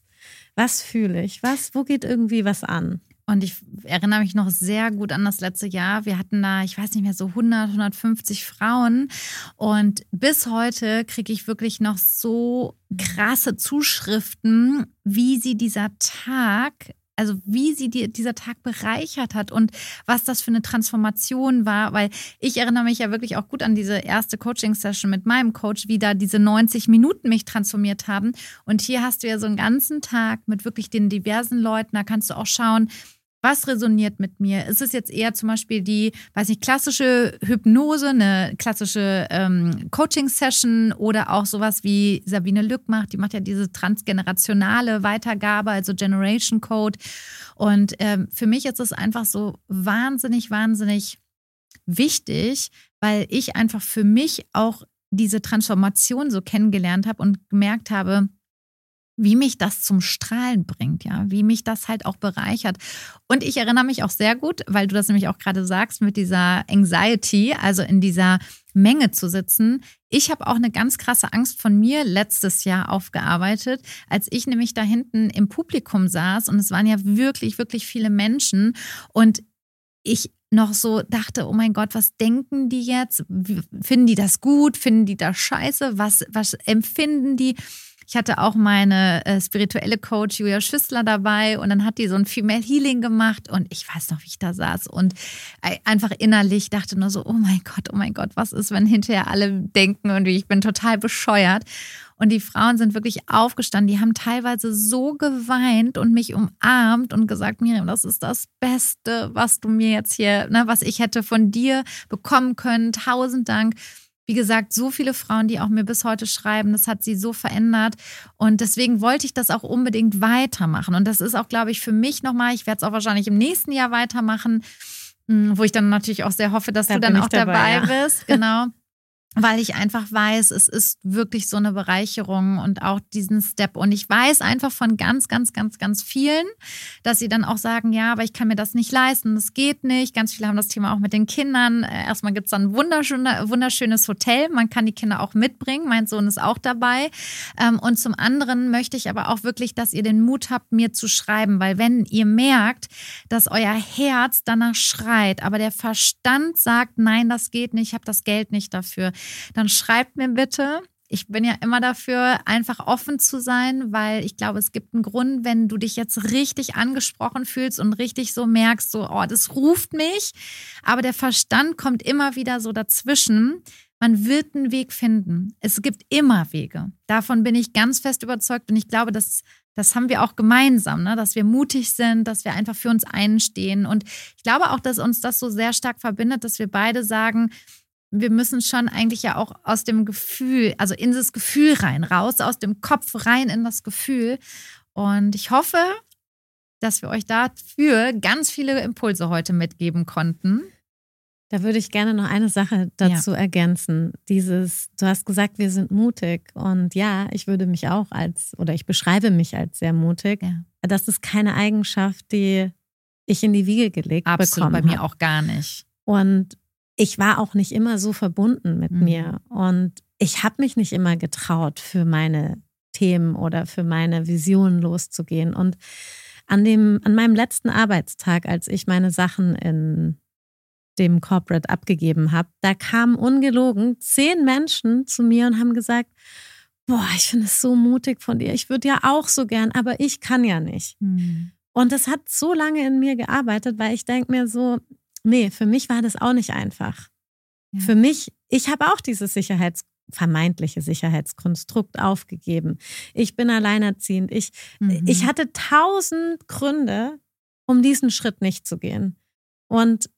was fühle ich, wo geht irgendwie was an. Und ich erinnere mich noch sehr gut an das letzte Jahr. Wir hatten da, ich weiß nicht mehr, so 100, 150 Frauen. Und bis heute kriege ich wirklich noch so krasse Zuschriften, wie sie dieser Tag bereichert hat und was das für eine Transformation war, weil ich erinnere mich ja wirklich auch gut an diese erste Coaching-Session mit meinem Coach, wie da diese 90 Minuten mich transformiert haben. Und hier hast du ja so einen ganzen Tag mit wirklich den diversen Leuten, da kannst du auch schauen, was resoniert mit mir? Ist es jetzt eher zum Beispiel die, klassische Hypnose, eine klassische Coaching-Session oder auch sowas wie Sabine Lück macht? Die macht ja diese transgenerationale Weitergabe, also Generation Code. Und für mich ist es einfach so wahnsinnig, wahnsinnig wichtig, weil ich einfach für mich auch diese Transformation so kennengelernt habe und gemerkt habe, wie mich das zum Strahlen bringt, wie mich das halt auch bereichert. Und ich erinnere mich auch sehr gut, weil du das nämlich auch gerade sagst, mit dieser Anxiety, also in dieser Menge zu sitzen. Ich habe auch eine ganz krasse Angst von mir letztes Jahr aufgearbeitet, als ich nämlich da hinten im Publikum saß und es waren ja wirklich, wirklich viele Menschen und ich noch so dachte, oh mein Gott, was denken die jetzt? Finden die das gut? Finden die das scheiße? Was empfinden die? Ich hatte auch meine spirituelle Coach Julia Schüssler dabei und dann hat die so ein Female Healing gemacht und ich weiß noch, wie ich da saß und einfach innerlich dachte nur so, oh mein Gott, was ist, wenn hinterher alle denken und ich bin total bescheuert. Und die Frauen sind wirklich aufgestanden, die haben teilweise so geweint und mich umarmt und gesagt, Miriam, das ist das Beste, was du mir jetzt hier, was ich hätte von dir bekommen können. 1000 Dank. Wie gesagt, so viele Frauen, die auch mir bis heute schreiben, das hat sie so verändert. Und deswegen wollte ich das auch unbedingt weitermachen. Und das ist auch, glaube ich, für mich nochmal, ich werde es auch wahrscheinlich im nächsten Jahr weitermachen, wo ich dann natürlich auch sehr hoffe, dass du dann auch dabei bist. Genau. weil ich einfach weiß, es ist wirklich so eine Bereicherung und auch diesen Step. Und ich weiß einfach von ganz, ganz, ganz, ganz vielen, dass sie dann auch sagen, ja, aber ich kann mir das nicht leisten, das geht nicht. Ganz viele haben das Thema auch mit den Kindern. Erstmal gibt es dann ein wunderschönes Hotel. Man kann die Kinder auch mitbringen. Mein Sohn ist auch dabei. Und zum anderen möchte ich aber auch wirklich, dass ihr den Mut habt, mir zu schreiben. Weil wenn ihr merkt, dass euer Herz danach schreit, aber der Verstand sagt, nein, das geht nicht, ich habe das Geld nicht dafür, dann schreibt mir bitte. Ich bin ja immer dafür, einfach offen zu sein, weil ich glaube, es gibt einen Grund, wenn du dich jetzt richtig angesprochen fühlst und richtig so merkst, so, oh, das ruft mich, aber der Verstand kommt immer wieder so dazwischen. Man wird einen Weg finden. Es gibt immer Wege. Davon bin ich ganz fest überzeugt und ich glaube, das haben wir auch gemeinsam, ne? Dass wir mutig sind, dass wir einfach für uns einstehen und ich glaube auch, dass uns das so sehr stark verbindet, dass wir beide sagen, wir müssen schon eigentlich ja auch aus dem Gefühl, also in das Gefühl rein, raus aus dem Kopf rein in das Gefühl. Und ich hoffe, dass wir euch dafür ganz viele Impulse heute mitgeben konnten. Da würde ich gerne noch eine Sache dazu ergänzen. Du hast gesagt, wir sind mutig. Und ja, ich beschreibe mich als sehr mutig. Ja. Das ist keine Eigenschaft, die ich in die Wiege gelegt bekomme. Absolut, bei mir auch gar nicht. Und ich war auch nicht immer so verbunden mit mir und ich habe mich nicht immer getraut, für meine Themen oder für meine Visionen loszugehen. Und an meinem letzten Arbeitstag, als ich meine Sachen in dem Corporate abgegeben habe, da kamen ungelogen 10 Menschen zu mir und haben gesagt, boah, ich finde es so mutig von dir, ich würde ja auch so gern, aber ich kann ja nicht. Und das hat so lange in mir gearbeitet, weil ich denke mir so, nee, für mich war das auch nicht einfach. Ja. Für mich, ich habe auch dieses vermeintliche Sicherheitskonstrukt aufgegeben. Ich bin alleinerziehend. Ich hatte 1000 Gründe, um diesen Schritt nicht zu gehen. Und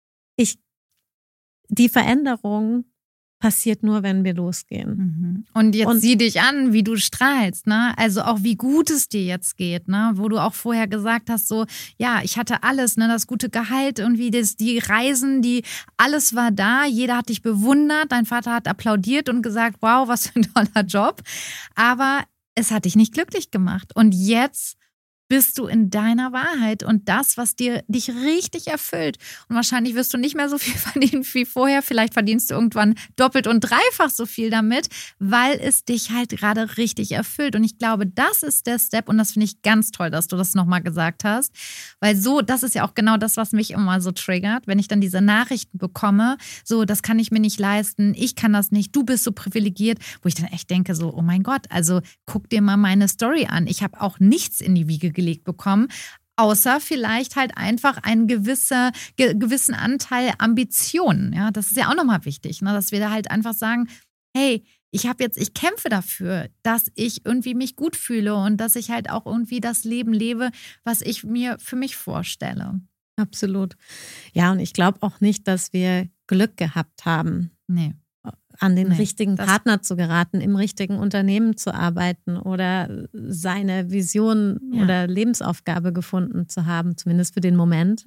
die Veränderung passiert nur, wenn wir losgehen. Und jetzt sieh dich an, wie du strahlst, ne? Also auch wie gut es dir jetzt geht, ne? Wo du auch vorher gesagt hast, so, ja, ich hatte alles, ne? Das gute Gehalt, irgendwie die Reisen, alles war da, jeder hat dich bewundert, dein Vater hat applaudiert und gesagt, wow, was für ein toller Job. Aber es hat dich nicht glücklich gemacht. Und jetzt bist du in deiner Wahrheit und das, was dich richtig erfüllt. Und wahrscheinlich wirst du nicht mehr so viel verdienen wie vorher. Vielleicht verdienst du irgendwann doppelt und dreifach so viel damit, weil es dich halt gerade richtig erfüllt. Und ich glaube, das ist der Step und das finde ich ganz toll, dass du das nochmal gesagt hast. Weil das ist ja auch genau das, was mich immer so triggert, wenn ich dann diese Nachrichten bekomme, so, das kann ich mir nicht leisten, ich kann das nicht, du bist so privilegiert, wo ich dann echt denke so, oh mein Gott, also guck dir mal meine Story an. Ich habe auch nichts in die Wiege gelegt bekommen, außer vielleicht halt einfach einen gewissen Anteil Ambitionen. Ja, das ist ja auch nochmal wichtig, ne? Dass wir da halt einfach sagen, hey, ich kämpfe dafür, dass ich irgendwie mich gut fühle und dass ich halt auch irgendwie das Leben lebe, was ich mir für mich vorstelle. Absolut. Ja, und ich glaube auch nicht, dass wir Glück gehabt haben. Nee. An den richtigen Partner zu geraten, im richtigen Unternehmen zu arbeiten oder seine Vision oder Lebensaufgabe gefunden zu haben, zumindest für den Moment,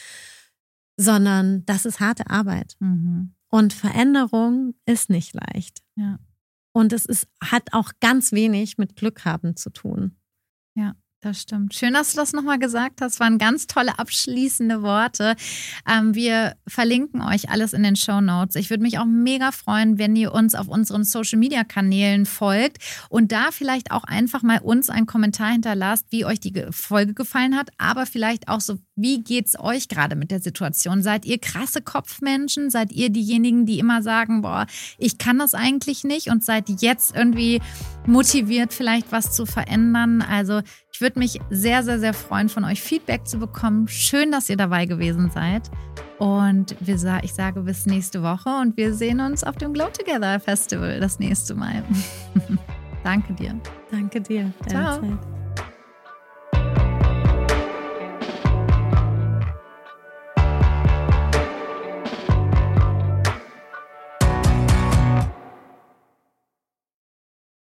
sondern das ist harte Arbeit. Und Veränderung ist nicht leicht. Ja. Und hat auch ganz wenig mit Glück haben zu tun. Ja. Das stimmt. Schön, dass du das nochmal gesagt hast. Das waren ganz tolle abschließende Worte. Wir verlinken euch alles in den Shownotes. Ich würde mich auch mega freuen, wenn ihr uns auf unseren Social-Media-Kanälen folgt und da vielleicht auch einfach mal uns einen Kommentar hinterlasst, wie euch die Folge gefallen hat, aber vielleicht auch so, wie geht's euch gerade mit der Situation? Seid ihr krasse Kopfmenschen? Seid ihr diejenigen, die immer sagen, boah, ich kann das eigentlich nicht und seid jetzt irgendwie motiviert, vielleicht was zu verändern? Also ich würde mich sehr, sehr, sehr freuen, von euch Feedback zu bekommen. Schön, dass ihr dabei gewesen seid. Und ich sage bis nächste Woche und wir sehen uns auf dem Glow Together Festival das nächste Mal. Danke dir. Danke dir. Ciao. Zeit.